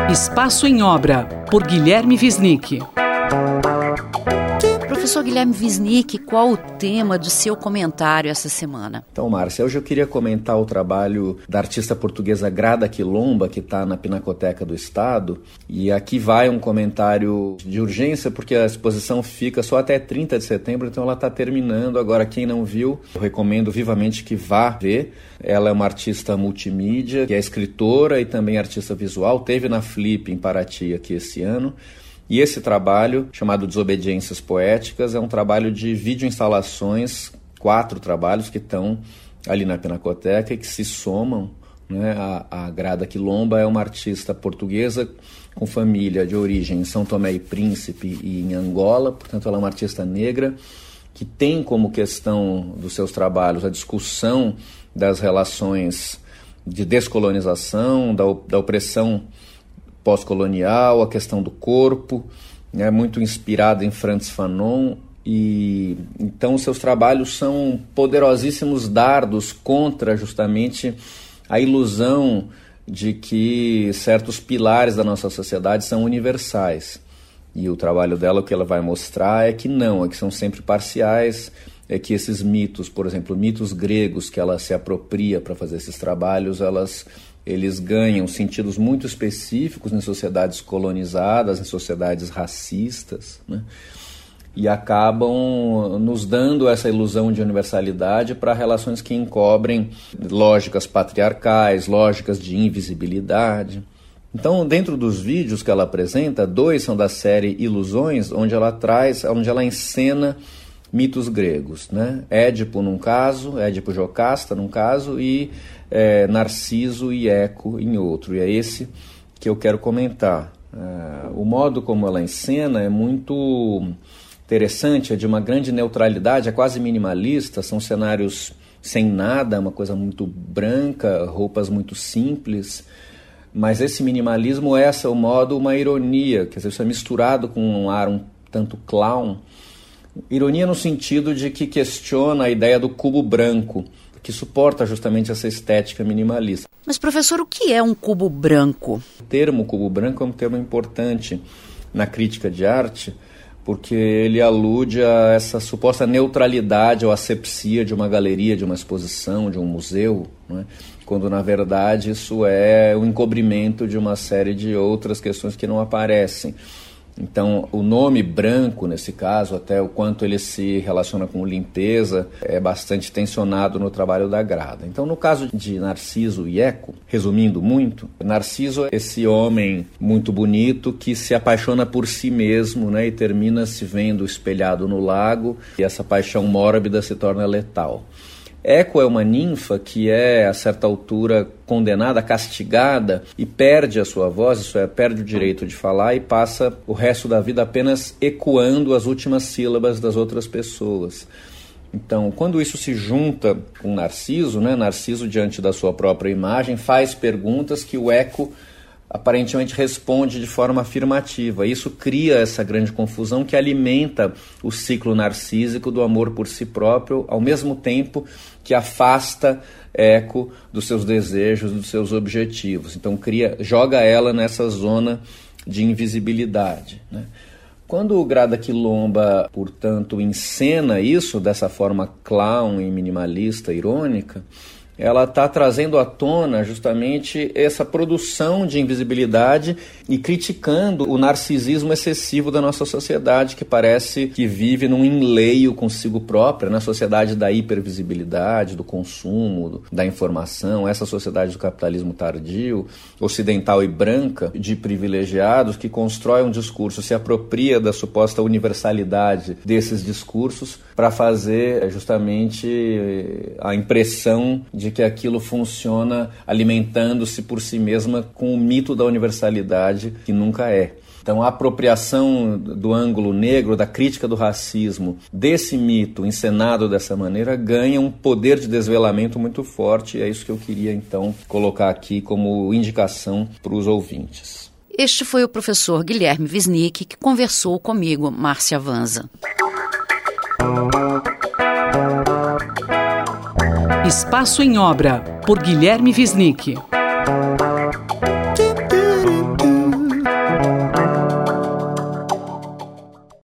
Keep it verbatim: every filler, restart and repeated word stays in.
Espaço em Obra, por Guilherme Wisnik. Professor Guilherme Wisnik, qual o tema do seu comentário essa semana? Então, Márcia, hoje eu queria comentar o trabalho da artista portuguesa Grada Quilomba, que está na Pinacoteca do Estado. E aqui vai um comentário de urgência, porque a exposição fica só até trinta de setembro, então ela está terminando. Agora, quem não viu, eu recomendo vivamente que vá ver. Ela é uma artista multimídia, que é escritora e também artista visual. Teve na Flip, em Paraty, aqui esse ano. E esse trabalho, chamado Desobediências Poéticas, é um trabalho de videoinstalações, quatro trabalhos que estão ali na Pinacoteca e que se somam, né? A, a Grada Quilomba é uma artista portuguesa com família de origem em São Tomé e Príncipe e em Angola, portanto ela é uma artista negra que tem como questão dos seus trabalhos a discussão das relações de descolonização, da, da opressão pós-colonial, a questão do corpo, né, muito inspirada em Frantz Fanon, e então seus trabalhos são poderosíssimos dardos contra justamente a ilusão de que certos pilares da nossa sociedade são universais. E o trabalho dela, o que ela vai mostrar é que não, é que são sempre parciais, é que esses mitos, por exemplo, mitos gregos que ela se apropria para fazer esses trabalhos, elas... eles ganham sentidos muito específicos em sociedades colonizadas, em sociedades racistas, né? E acabam nos dando essa ilusão de universalidade para relações que encobrem lógicas patriarcais, lógicas de invisibilidade. Então, dentro dos vídeos que ela apresenta, dois são da série Ilusões, onde ela traz, onde ela encena mitos gregos, né? Édipo num caso, Édipo Jocasta num caso e é, Narciso e Eco em outro. E é esse que eu quero comentar. É, o modo como ela encena é muito interessante, é de uma grande neutralidade, é quase minimalista, são cenários sem nada, uma coisa muito branca, roupas muito simples, mas esse minimalismo é, esse é o modo, uma ironia, quer dizer, isso é misturado com um ar um tanto clown. Ironia no sentido de que questiona a ideia do cubo branco, que suporta justamente essa estética minimalista. Mas, professor, o que é um cubo branco? O termo cubo branco é um termo importante na crítica de arte, porque ele alude a essa suposta neutralidade ou asepsia de uma galeria, de uma exposição, de um museu, né? Quando, na verdade, isso é o encobrimento de uma série de outras questões que não aparecem. Então, o nome branco, nesse caso, até o quanto ele se relaciona com limpeza, é bastante tensionado no trabalho da Grada. Então, no caso de Narciso e Eco, resumindo muito, Narciso é esse homem muito bonito que se apaixona por si mesmo, né, e termina se vendo espelhado no lago, e essa paixão mórbida se torna letal. Eco é uma ninfa que é, a certa altura, condenada, castigada e perde a sua voz, isso é, perde o direito de falar e passa o resto da vida apenas ecoando as últimas sílabas das outras pessoas. Então, quando isso se junta com Narciso, né, Narciso, diante da sua própria imagem, faz perguntas que o Eco aparentemente responde de forma afirmativa. Isso cria essa grande confusão que alimenta o ciclo narcísico do amor por si próprio, ao mesmo tempo que afasta Eco dos seus desejos, dos seus objetivos. Então cria, joga ela nessa zona de invisibilidade, né? Quando o Grada Quilomba, portanto, encena isso dessa forma clown e minimalista, irônica, ela está trazendo à tona justamente essa produção de invisibilidade e criticando o narcisismo excessivo da nossa sociedade, que parece que vive num enleio consigo própria, na sociedade da hipervisibilidade, do consumo, do, da informação, essa sociedade do capitalismo tardio, ocidental e branca, de privilegiados, que constrói um discurso, se apropria da suposta universalidade desses discursos para fazer justamente a impressão de que aquilo funciona alimentando-se por si mesma com o mito da universalidade, que nunca é. Então, a apropriação do ângulo negro, da crítica do racismo, desse mito encenado dessa maneira, ganha um poder de desvelamento muito forte, e é isso que eu queria, então, colocar aqui como indicação para os ouvintes. Este foi o professor Guilherme Wisnik, que conversou comigo, Márcia Vanza. Espaço em Obra, por Guilherme Wisnik.